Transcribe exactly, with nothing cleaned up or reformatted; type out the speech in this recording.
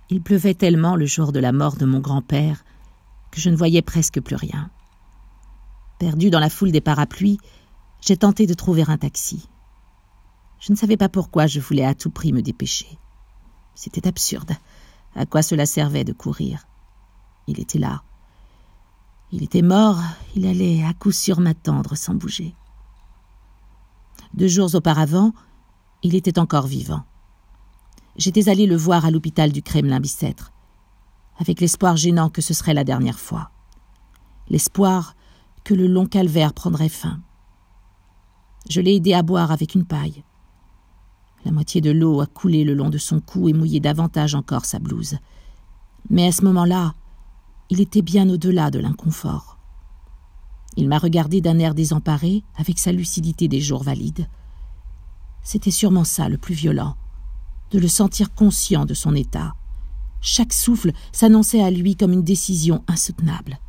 Il pleuvait tellement le jour de la mort de mon grand-père que je ne voyais presque plus rien. Perdu dans la foule des parapluies, j'ai tenté de trouver un taxi. Je ne savais pas pourquoi je voulais à tout prix me dépêcher. C'était absurde. À quoi cela servait de courir? Il était là. Il était mort, il allait à coup sûr m'attendre sans bouger. Deux jours auparavant, il était encore vivant. J'étais allé le voir à l'hôpital du Kremlin-Bicêtre, avec l'espoir gênant que ce serait la dernière fois. L'espoir que le long calvaire prendrait fin. Je l'ai aidé à boire avec une paille. La moitié de l'eau a coulé le long de son cou et mouillé davantage encore sa blouse. Mais à ce moment-là, il était bien au-delà de l'inconfort. Il m'a regardé d'un air désemparé, avec sa lucidité des jours valides. C'était sûrement ça le plus violent, de le sentir conscient de son état. Chaque souffle s'annonçait à lui comme une décision insoutenable.